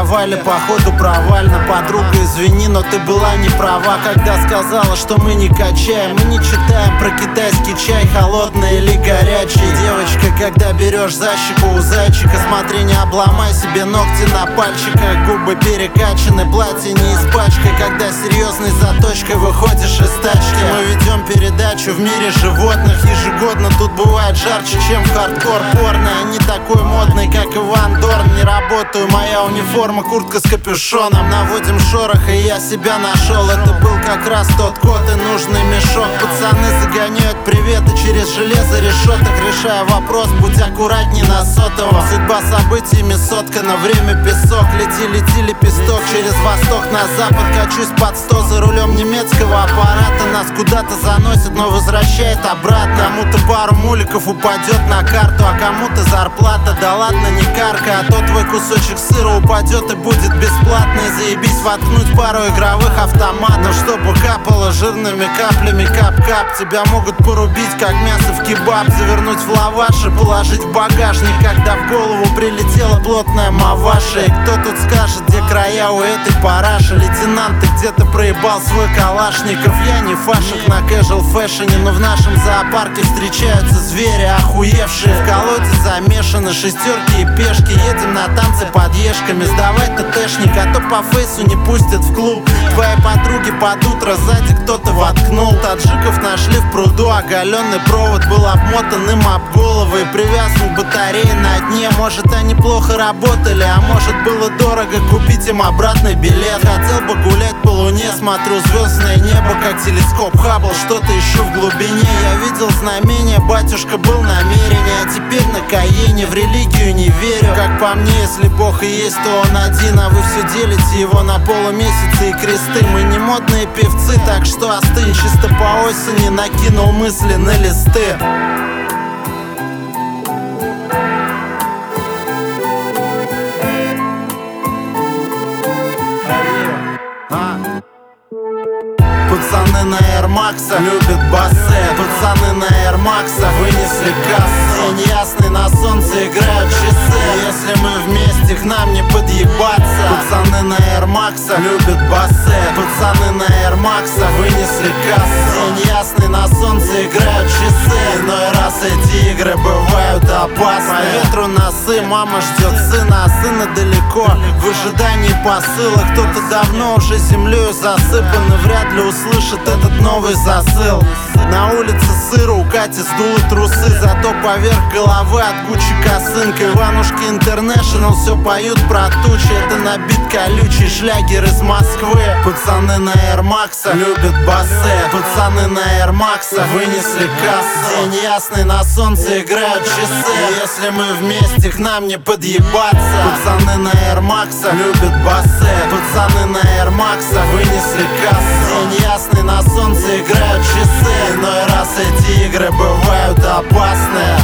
провале, походу провально. Подруга, извини, но ты была не права, когда сказала, что мы не качаем. Мы не читаем про китайский чай, холодный или горячий. Девочка, когда берешь за щеку у зайчика, смотри, не обломай себе ногти на пальчиках. Губы перекачаны, платье не испачкай, когда серьезной заточкой выходишь из тачки. Мы ведем передачу в мире животных. Ежегодно тут бывает жарче, чем хардкор порно. Я не такой модный, как Иван Дорн. Не работаю, моя униформа, куртка с капюшоном. Наводим шорох, и я себя нашел. Это был как раз тот кот и нужный мешок. Пацаны загоняют приветы через железо решеток, решая вопрос, будь аккуратней на сотовом. Судьба событиями соткана, время песок. Лети, лети, лепесток через восток на запад. Качусь под 100 за рулем немецкого аппарата. Нас куда-то заносит, но возвращает обратно. Кому-то пару муликов упадет на карту, а кому-то зарплата. Да ладно, не карка, а то твой кусочек сыра упадет и будет бесплатно. И заебись воткнуть пару игровых автоматов, чтобы капало жирными каплями кап-кап. Тебя могут порубить, как мясо в кебаб. Завернуть в лаваш и положить в багажник, когда в голову прилетела плотная маваша. И кто тут скажет, где края у этой параши? Лейтенант, ты где-то проебал свой калашников. Я не фашик на casual фэшне, но в нашем зоопарке встречаются звери охуевшие. В колоде замешаны шестерки и пешки. Едем на танцы под ешками. Сдавай ТТшник, а то по фейсу не пустят в клуб. Твои подруги под утро сзади кто-то воткнул. Таджиков нашли в пруду, оголенный провод был обмотан им об голову и привязан к батарее на дне. Может, они плохо работали, а может, было дорого купить им обратный билет. Хотел бы гулять по луне, смотрю звездное небо, как телескоп Хаббл, что-то ищу в глубине. Я видел знамения, батюшка был намерение, а теперь на Каене в религию не верю. Как по мне, если Бог и есть, то он один, а вы все делите его на полумесяцы и кресты. Мы не модные певцы, так что остынь. Чисто по осени накинул мысли на листы. Пацаны на Air Max любят бассет. Пацаны на Air Max вынесли кассы. День ясный, на солнце играют часы. Если мы вместе, к нам не подъебаться. Пацаны на Air Max любят бассет. Пацаны на Air Max вынесли кассы. День ясный, на солнце играют часы. Иной раз эти игры бывают опасны. По ветру носы, мама ждет сына, а сына далеко. В ожидании посыла. Кто-то давно уже землею засыпан и вряд ли услышит этот новый засыл. На улице сыро, у Кати сдуло трусы, зато поверх головы от кучи косынка. Иванушки Интернешнл все поют про тучи. Это набит колючий шлягер из Москвы. Пацаны на Air Max любят бассет. Пацаны на Air Max вынесли кассы. День ясный, на солнце играют часы. Если мы вместе, к нам не подъебаться. Пацаны на Air Max любят бассет. Пацаны на Air Max вынесли кассы. День ясный, на солнце играют часы. Иной раз эти игры бывают опасны.